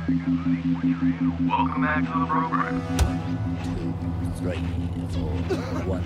Welcome back to the program. 2, 3, 4, 1,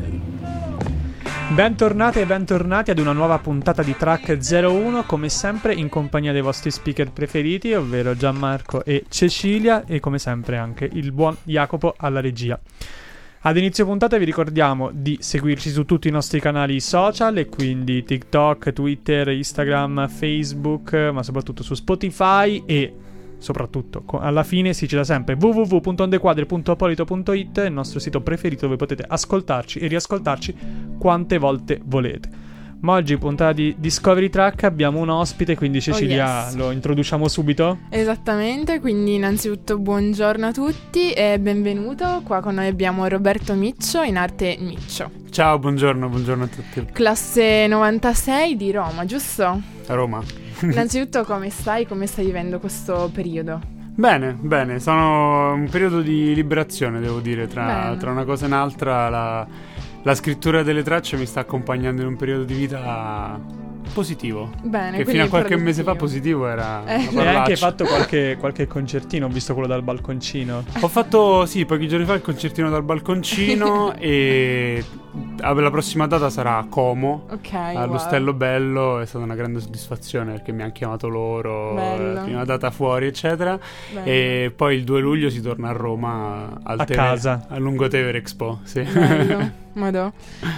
2. Bentornati e bentornati ad una nuova puntata di Track 01, come sempre in compagnia dei vostri speaker preferiti, ovvero Gianmarco e Cecilia, e come sempre anche il buon Jacopo alla regia. Ad inizio puntata vi ricordiamo di seguirci su tutti i nostri canali social, e quindi TikTok, Twitter, Instagram, Facebook, ma soprattutto su Spotify, e soprattutto alla fine si cita sempre www.ondequadre.apolito.it, il nostro sito preferito dove potete ascoltarci e riascoltarci quante volte volete. Ma oggi puntata di Discovery Track abbiamo un ospite, quindi Cecilia lo introduciamo subito? Esattamente, quindi innanzitutto buongiorno a tutti e benvenuto. Qua con noi abbiamo Roberto Miccio, in arte Miccio. Ciao, buongiorno a tutti. Classe 96 di Roma, giusto? A Roma. Innanzitutto come stai vivendo questo periodo? Bene, sono un periodo di liberazione, devo dire, tra una cosa e un'altra. La scrittura delle tracce mi sta accompagnando in un periodo di vita positivo. Bene, che fino a qualche mese fa positivo era una Hai parolaccia. anche fatto qualche concertino, ho visto quello dal balconcino. Ho fatto, sì, pochi giorni fa il concertino dal balconcino e la prossima data sarà a Como, all'Ostello Bello. È stata una grande soddisfazione perché mi hanno chiamato loro, la prima data fuori eccetera. Bello. E poi il 2 luglio si torna a Roma casa, a Lungotevere Expo, sì. Bello. Madò.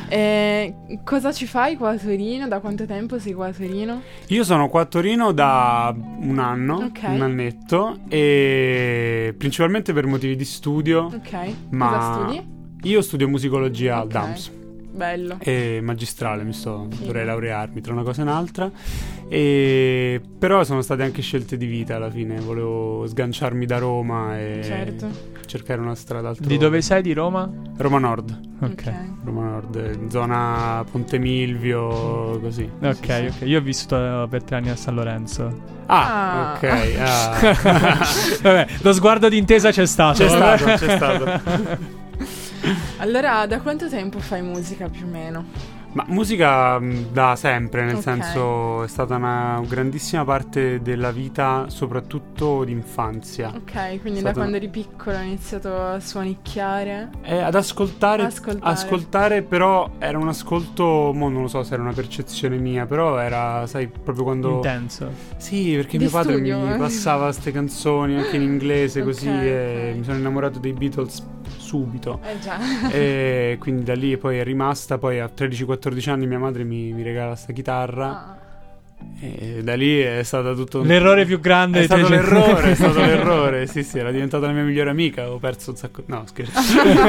Cosa ci fai qua a Torino? Da quanto tempo sei qua a Torino? Io sono qua a Torino da un anno, un annetto, e principalmente per motivi di studio. Cosa studi? Io studio musicologia al DAMS. Bello. E magistrale, dovrei laurearmi tra una cosa e un'altra. Però sono state anche scelte di vita alla fine. Volevo sganciarmi da Roma e cercare una strada altrove. Di dove sei, di Roma? Roma Nord. Ok. Roma Nord, zona Ponte Milvio, così. Ok. Io ho vissuto per 3 anni a San Lorenzo. Ok. Vabbè, lo sguardo d'intesa c'è stato. C'è stato. Allora, da quanto tempo fai musica più o meno? Ma musica da sempre, nel senso è stata una grandissima parte della vita, soprattutto d'infanzia. Ok, quindi da quando eri piccolo hai iniziato a suonicchiare? Ad ascoltare, però era un ascolto, non lo so se era una percezione mia, però era, sai, proprio quando... Intenso. Sì, perché mio padre mi passava queste canzoni anche in inglese, così, e mi sono innamorato dei Beatles subito. Già. E quindi da lì poi è rimasta. Poi a 13-14 anni mia madre mi regala sta chitarra. E da lì è stato tutto l'errore più grande. È stato l'errore. Sì, era diventata la mia migliore amica. Ho perso un sacco. No, scherzo.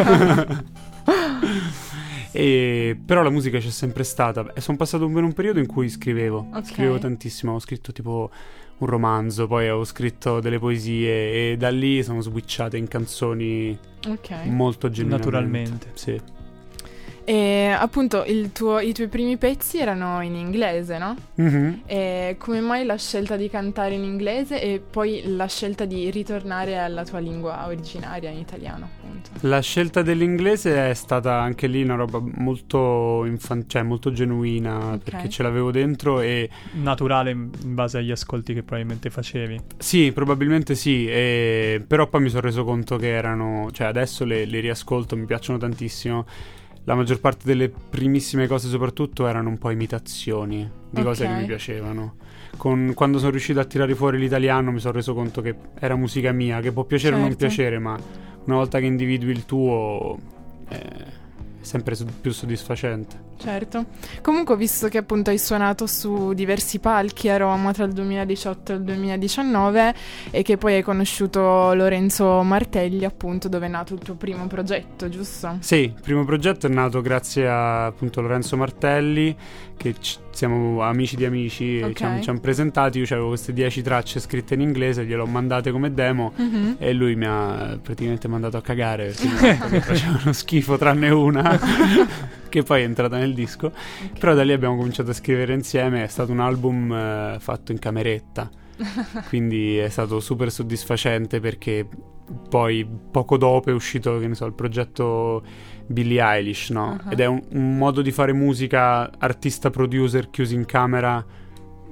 Però la musica c'è sempre stata. E sono passato un periodo in cui scrivevo tantissimo. Ho scritto tipo un romanzo, poi ho scritto delle poesie, e da lì sono switchate in canzoni molto genuinamente. Naturalmente. Sì. E appunto i tuoi primi pezzi erano in inglese, no? Mm-hmm. E come mai la scelta di cantare in inglese e poi la scelta di ritornare alla tua lingua originaria in italiano, appunto? La scelta dell'inglese è stata anche lì una roba molto molto genuina, perché ce l'avevo dentro e naturale in base agli ascolti che probabilmente facevi. Sì, probabilmente sì, però poi mi sono reso conto che erano, adesso le riascolto, mi piacciono tantissimo. La maggior parte delle primissime cose soprattutto erano un po' imitazioni di cose che mi piacevano. Quando sono riuscito a tirare fuori l'italiano mi sono reso conto che era musica mia, che può piacere o non piacere, ma una volta che individui il tuo è sempre più soddisfacente. Certo. Comunque, visto che appunto hai suonato su diversi palchi a Roma tra il 2018 e il 2019 e che poi hai conosciuto Lorenzo Martelli, appunto, dove è nato il tuo primo progetto, giusto? Sì, il primo progetto è nato grazie a appunto Lorenzo Martelli, che siamo amici di amici, e ci hanno presentati. Io avevo queste 10 tracce scritte in inglese, gliele ho mandate come demo, e lui mi ha praticamente mandato a cagare perché facevano schifo tranne una che poi è entrata nel disco. Però da lì abbiamo cominciato a scrivere insieme. È stato un album fatto in cameretta, quindi è stato super soddisfacente, perché poi poco dopo è uscito, che ne so, il progetto Billie Eilish, no? Ed è un modo di fare musica artista producer chiusi in camera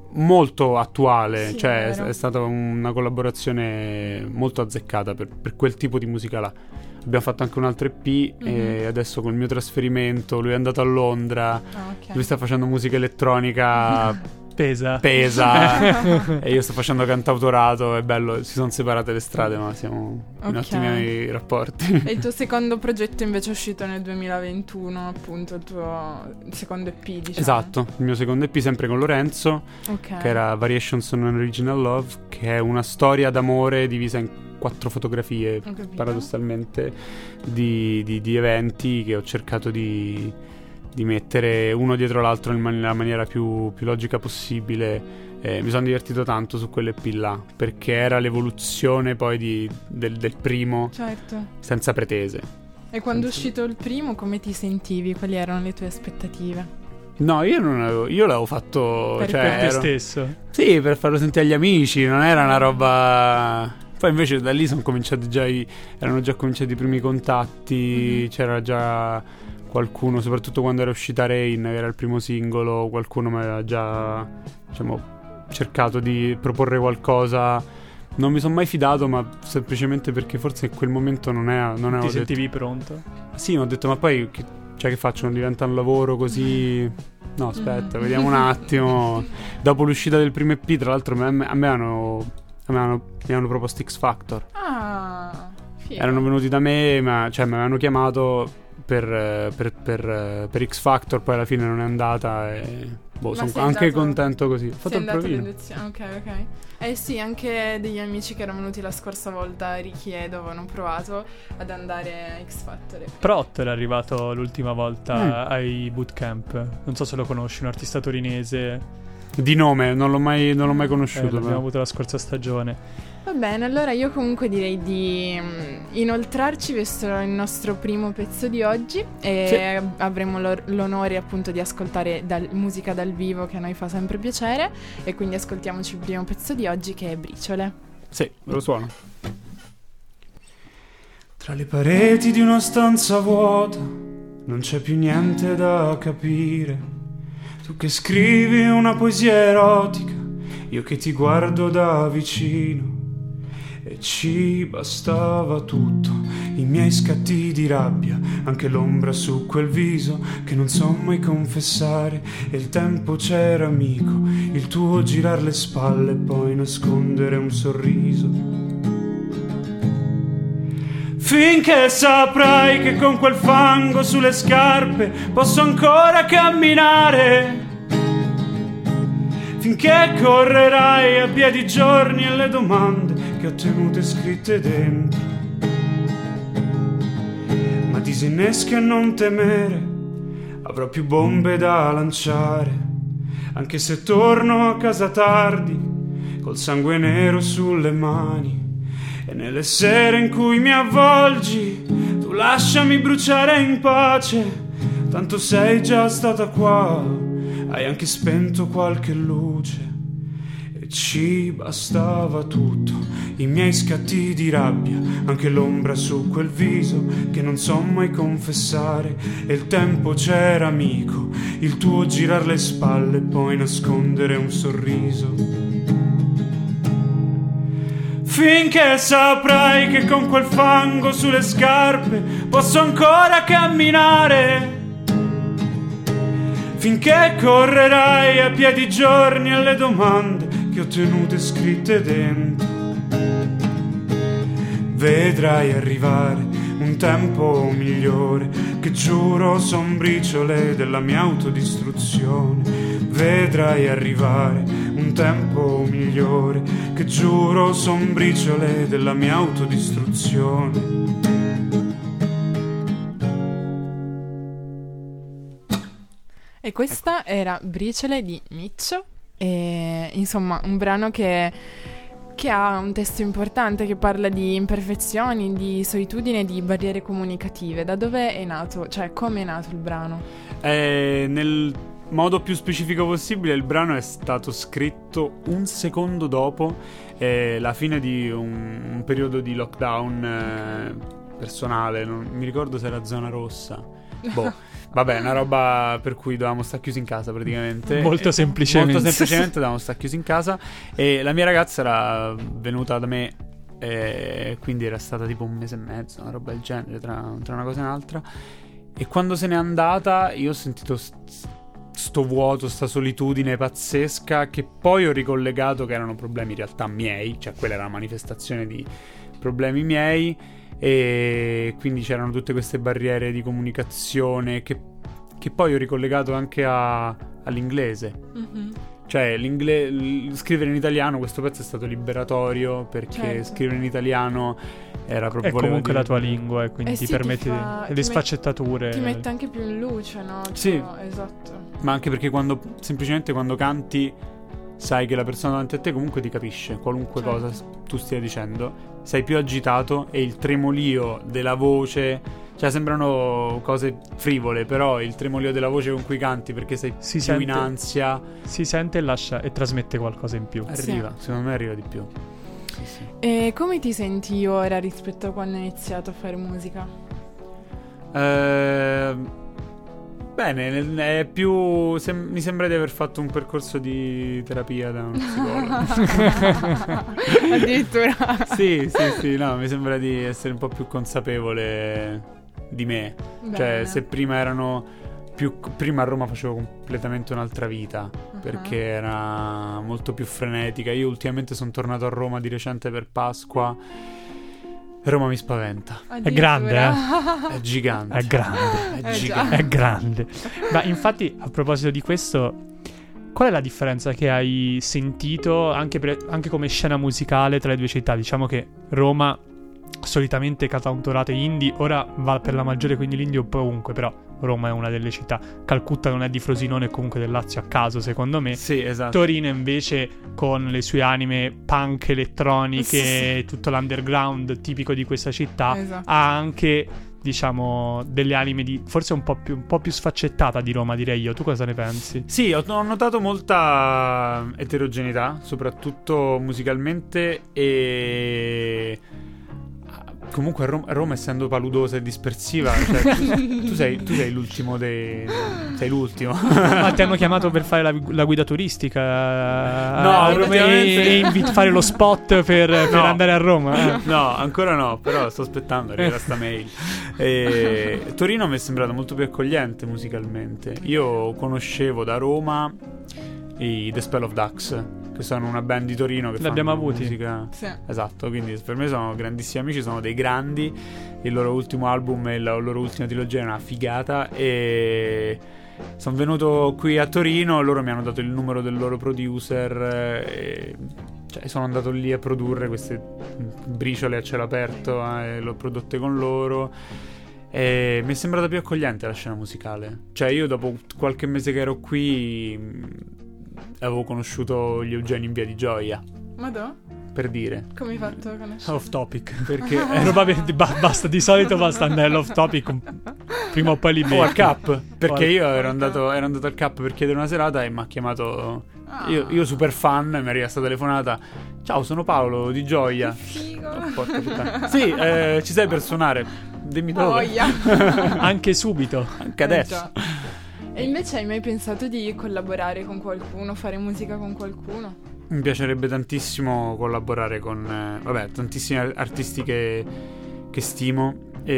molto attuale, Sì, cioè vero. è stata una collaborazione molto azzeccata per quel tipo di musica là. Abbiamo fatto anche un altro EP e adesso col mio trasferimento lui è andato a Londra, ok. lui sta facendo musica elettronica Pesa. e io sto facendo cantautorato, è bello, si sono separate le strade ma siamo in Ok. ottimi rapporti. E il tuo secondo progetto invece è uscito nel 2021, appunto il tuo secondo EP, diciamo. Esatto, il mio secondo EP sempre con Lorenzo, Ok. che era Variations on an Original Love, che è una storia d'amore divisa in 4 fotografie, Ho capito. paradossalmente, di eventi che ho cercato di mettere uno dietro l'altro nella maniera più logica possibile. Mi sono divertito tanto su quell'EP là, perché era l'evoluzione poi del primo, Certo. senza pretese. E quando è Senza- uscito il primo, come ti sentivi? Quali erano le tue aspettative? No, io l'avevo fatto Per cioè, Per te ero- stesso. Sì, per farlo sentire agli amici, non era una roba. Poi invece da lì sono cominciati erano già cominciati i primi contatti, c'era già qualcuno, soprattutto quando era uscita Rain, che era il primo singolo, qualcuno mi aveva già, diciamo, cercato di proporre qualcosa. Non mi sono mai fidato, ma semplicemente perché forse in quel momento non avevo Ti detto. sentivi pronto? Sì, ma ho detto, ma poi che faccio? Non diventa un lavoro così? No, aspetta, vediamo un attimo. Dopo l'uscita del primo EP, tra l'altro, mi avevano proposto X Factor. Ah, figo. Erano venuti da me, mi avevano chiamato per X Factor, poi alla fine non è andata e Ma sono sei anche andato- contento così. Ho Sei fatto il andato provino. all'induzione. Ok, ok. Eh sì, anche degli amici che erano venuti la scorsa volta, Ricky e Edo, avevano provato ad andare a X Factor. Prot era arrivato l'ultima volta Mm. ai bootcamp. Non so se lo conosci, un artista torinese. Di nome, non l'ho mai conosciuto. L'abbiamo però. avuto la scorsa stagione. Va bene, allora io comunque direi di inoltrarci verso il nostro primo pezzo di oggi e avremo l'onore appunto di ascoltare musica dal vivo, che a noi fa sempre piacere, e quindi ascoltiamoci il primo pezzo di oggi, che è Briciole. Sì, me lo suono. Tra le pareti di una stanza vuota non c'è più niente da capire. Tu che scrivi una poesia erotica, io che ti guardo da vicino. E ci bastava tutto, i miei scatti di rabbia, anche l'ombra su quel viso che non so mai confessare. E il tempo c'era amico, il tuo girar le spalle e poi nascondere un sorriso. Finché saprai che con quel fango sulle scarpe posso ancora camminare. Finché correrai a piedi giorni alle domande che ho tenute scritte dentro. Ma disinnesca e non temere, avrò più bombe da lanciare. Anche se torno a casa tardi, col sangue nero sulle mani. E nelle sere in cui mi avvolgi, tu lasciami bruciare in pace. Tanto sei già stata qua, hai anche spento qualche luce. E ci bastava tutto, i miei scatti di rabbia, anche l'ombra su quel viso che non so mai confessare. E il tempo c'era amico, il tuo girar le spalle e poi nascondere un sorriso. Finché saprai che con quel fango sulle scarpe posso ancora camminare. Finché correrai a piedi giorni alle domande che ho tenute scritte dentro. Vedrai arrivare un tempo migliore, che giuro son briciole della mia autodistruzione. Vedrai arrivare un tempo migliore, che giuro son briciole della mia autodistruzione. E questa era Briciole di Miccio, e insomma un brano che ha un testo importante, che parla di imperfezioni, di solitudine, di barriere comunicative. Da dove è nato? Cioè, come è nato il brano? Nel modo più specifico possibile, il brano è stato scritto un secondo dopo la fine di un periodo di lockdown personale. Non mi ricordo se era zona rossa. Vabbè, una roba per cui dovevamo stare chiusi in casa praticamente. Molto semplicemente. Molto semplicemente dovevamo stare chiusi in casa. E la mia ragazza era venuta da me, quindi era stata tipo 1 mese e mezzo, una roba del genere, tra una cosa e un'altra. E quando se n'è andata io ho sentito sto vuoto, sta solitudine pazzesca, che poi ho ricollegato che erano problemi in realtà miei, cioè quella era una manifestazione di problemi miei, e quindi c'erano tutte queste barriere di comunicazione che poi ho ricollegato anche all'inglese. Mm-hmm. Cioè scrivere in italiano, questo pezzo è stato liberatorio, perché scrivere in italiano era proprio... È comunque la tua lingua, e quindi ti permette le sfaccettature. Ti mette anche più in luce, no? Sì, esatto. Ma anche perché semplicemente quando canti sai che la persona davanti a te comunque ti capisce, qualunque cosa tu stia dicendo. Sei più agitato e il tremolio della voce... Cioè sembrano cose frivole, però il tremolio della voce con cui canti, perché sei più in ansia, si sente e trasmette qualcosa in più. Secondo me arriva di più. Sì. E come ti senti ora rispetto a quando hai iniziato a fare musica? Bene, è più mi sembra di aver fatto un percorso di terapia da uno psicologo. Addirittura. Sì, no, mi sembra di essere un po' più consapevole di me. Bene. Cioè, se prima prima a Roma facevo completamente un'altra vita, perché era molto più frenetica. Io ultimamente sono tornato a Roma di recente per Pasqua. Roma mi spaventa. È grande, È gigante. È grande. È gigante. È grande. Ma infatti, a proposito di questo, qual è la differenza che hai sentito anche come scena musicale tra le due città? Diciamo che Roma solitamente cantautorato indie, ora va per la maggiore, quindi l'indie un po' ovunque, però Roma è una delle città. Calcutta non è di Frosinone, e comunque del Lazio a caso, secondo me. Sì, esatto. Torino invece, con le sue anime punk elettroniche, tutto l'underground tipico di questa città, ha anche, diciamo, delle anime forse un po' più sfaccettata di Roma, direi io. Tu cosa ne pensi? Sì, ho notato molta eterogeneità, soprattutto musicalmente, e comunque Roma essendo paludosa e dispersiva, cioè, tu sei l'ultimo sei l'ultimo. Ma ti hanno chiamato per fare la guida turistica? No, e fare lo spot per andare a Roma? No, ancora no, però sto aspettando, arriverà sta mail. Torino mi è sembrata molto più accogliente musicalmente. Io conoscevo da Roma i The Spell of Ducks, che sono una band di Torino che l'abbiamo fanno avuti. Musica. Sì. Esatto, quindi per me sono grandissimi amici, sono dei grandi. Il loro ultimo album e la loro ultima trilogia è una figata, e sono venuto qui a Torino, loro mi hanno dato il numero del loro producer, cioè sono andato lì a produrre queste briciole a cielo aperto, e l'ho prodotte con loro. E mi è sembrata più accogliente la scena musicale. Cioè io dopo qualche mese che ero qui avevo conosciuto gli Eugenii in Via di Gioia. Madò? Per dire. Come hai fatto a conoscere? Off topic. Perché basta, di solito basta andare all'off topic. Prima o poi li o al Cap. Perché io ero andato al Cap per chiedere una serata e mi ha chiamato. Io super fan, mi è arrivata telefonata. Ciao, sono Paolo di Gioia. Figo. Porca puttana. Sì, ci sei per suonare? Dimmi dove. Anche subito. Anche adesso. E invece hai mai pensato di collaborare con qualcuno, fare musica con qualcuno? Mi piacerebbe tantissimo collaborare con tantissimi artisti che stimo.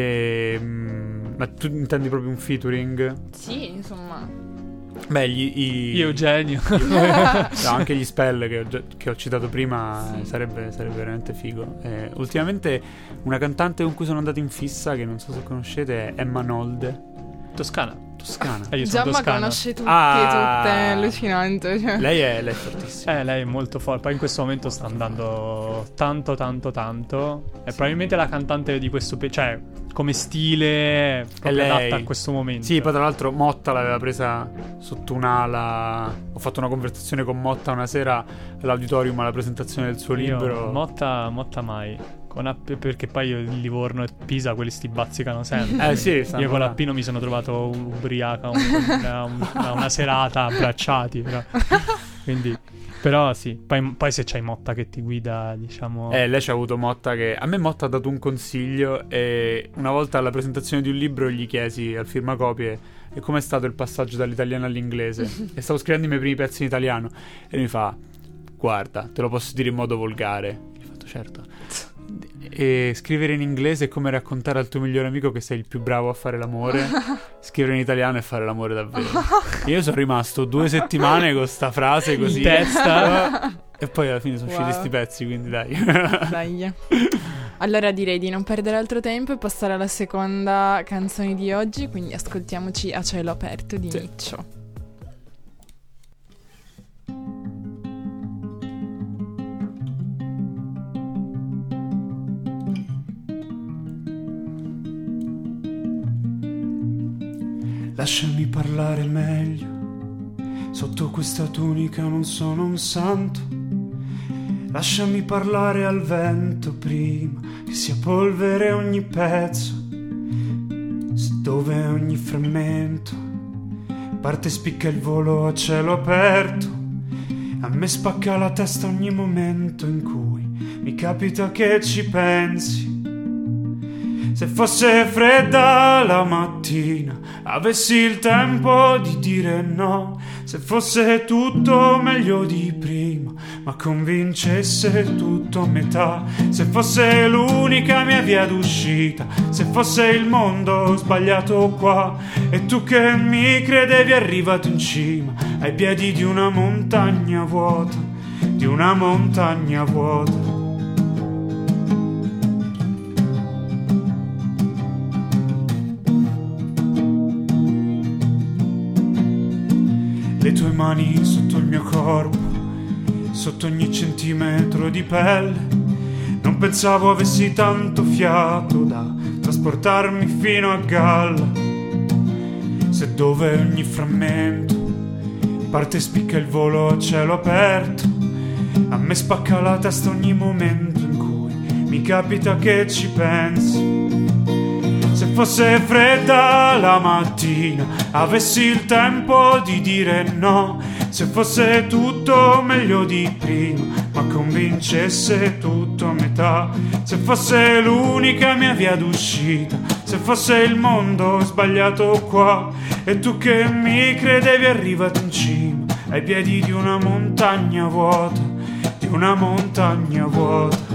Ma tu intendi proprio un featuring? Sì, insomma. Beh, Eugenio. No, anche gli Spell che ho citato prima, sì. Sarebbe veramente figo. Ultimamente una cantante con cui sono andato in fissa, che non so se conoscete, è Emma Nolde. Toscana. Io Già sono ma conosce tutte, è allucinante. Cioè. Lei è fortissima. Lei è molto forte. Poi in questo momento sta andando tanto. È probabilmente la cantante di questo cioè come stile proprio adatta a questo momento. Sì, poi tra l'altro Motta l'aveva presa sotto un'ala. Ho fatto una conversazione con Motta una sera all'auditorium alla presentazione del suo libro. Motta mai. Perché poi io Livorno e Pisa quelli sti bazzicano sempre. Sì, io con Appino mi sono trovato ubriaca una serata abbracciati, però. Quindi, però sì, poi se c'hai Motta che ti guida, diciamo... Lei c'ha avuto Motta che... A me Motta ha dato un consiglio e una volta alla presentazione di un libro gli chiesi al firmacopie e com'è stato il passaggio dall'italiano all'inglese. E stavo scrivendo i miei primi pezzi in italiano e mi fa: guarda, te lo posso dire in modo volgare. Gli ho fatto: certo. E scrivere in inglese è come raccontare al tuo migliore amico che sei il più bravo a fare l'amore. Scrivere in italiano è fare l'amore davvero. Io sono rimasto 2 settimane con sta frase così in testa. e poi alla fine sono usciti sti pezzi, quindi dai. Dai. Allora direi di non perdere altro tempo e passare alla seconda canzone di oggi, quindi ascoltiamoci A cielo aperto di Miccio. Lasciami parlare meglio, sotto questa tunica non sono un santo. Lasciami parlare al vento prima che sia polvere ogni pezzo, dove ogni frammento parte e spicca il volo a cielo aperto. A me spacca la testa ogni momento in cui mi capita che ci pensi. Se fosse fredda la mattina, avessi il tempo di dire no. Se fosse tutto meglio di prima, ma convincesse tutto a metà. Se fosse l'unica mia via d'uscita, se fosse il mondo sbagliato qua, e tu che mi credevi arrivato in cima, ai piedi di una montagna vuota, di una montagna vuota. Le tue mani sotto il mio corpo, sotto ogni centimetro di pelle. Non pensavo avessi tanto fiato da trasportarmi fino a galla. Se dove ogni frammento parte e spicca il volo a cielo aperto, a me spacca la testa ogni momento in cui mi capita che ci pensi. Se fosse fredda la mattina, avessi il tempo di dire no. Se fosse tutto meglio di prima, ma convincesse tutto a metà. Se fosse l'unica mia via d'uscita, se fosse il mondo sbagliato qua, e tu che mi credevi arrivato in cima, ai piedi di una montagna vuota, di una montagna vuota.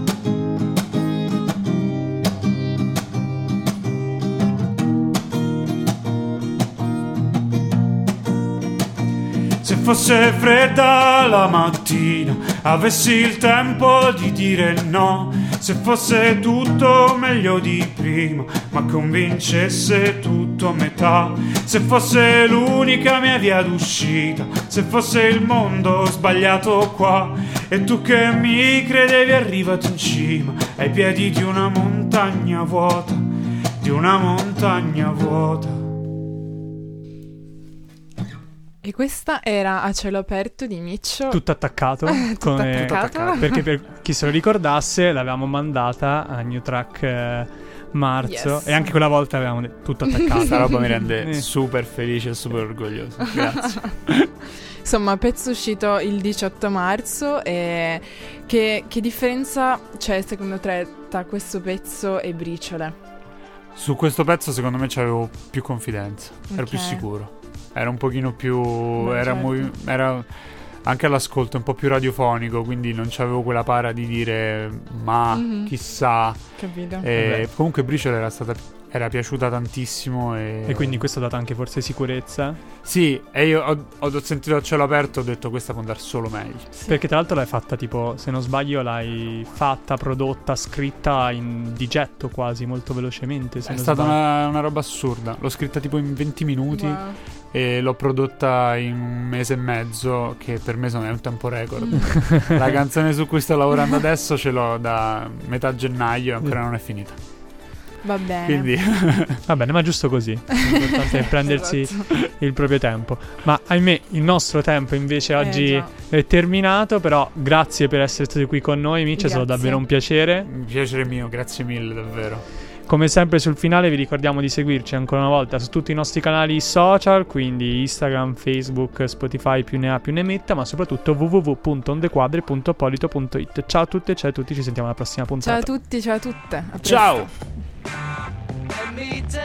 Se fosse fredda la mattina, avessi il tempo di dire no. Se fosse tutto meglio di prima, ma convincesse tutto a metà. Se fosse l'unica mia via d'uscita, se fosse il mondo sbagliato qua, e tu che mi credevi arrivato in cima, ai piedi di una montagna vuota, di una montagna vuota. E questa era A cielo aperto di Miccio. Tutto attaccato. Tutto attaccato. Perché per chi se lo ricordasse l'avevamo mandata a New Track marzo. Yes. E anche quella volta avevamo detto tutto attaccato. Questa roba mi rende super felice e super orgoglioso. Grazie. Insomma, pezzo uscito il 18 marzo. E che differenza c'è secondo te tra questo pezzo e Briciole? Su questo pezzo secondo me c'avevo più confidenza. Ero più sicuro. Era un pochino più... Era anche all'ascolto un po' più radiofonico, quindi non c'avevo quella para di dire ma chissà. Capito. Comunque Briciole era piaciuta tantissimo e quindi questo ha dato anche forse sicurezza. Sì, e io ho sentito a cielo aperto, ho detto questa può andare solo meglio. Sì. Perché tra l'altro l'hai fatta tipo, se non sbaglio l'hai fatta, prodotta, scritta in digetto quasi, molto velocemente. È stata una roba assurda. L'ho scritta tipo in 20 minuti. Wow. E l'ho prodotta in 1 mese e mezzo, che per me è un tempo record. La canzone su cui sto lavorando adesso ce l'ho da metà gennaio e ancora non è finita. Va bene. Quindi va bene, ma giusto così. L'importante è prendersi il proprio tempo. Ma ahimè, il nostro tempo invece oggi è terminato. Però grazie per essere stati qui con noi, Miccio, è stato davvero un piacere. Un piacere mio, grazie mille davvero. Come sempre sul finale vi ricordiamo di seguirci ancora una volta su tutti i nostri canali social, quindi Instagram, Facebook, Spotify, più ne ha più ne metta, ma soprattutto www.ondequadre.polito.it. Ciao a tutte e ciao a tutti, ci sentiamo alla prossima puntata. Ciao a tutti, ciao a tutte. A presto. Ciao!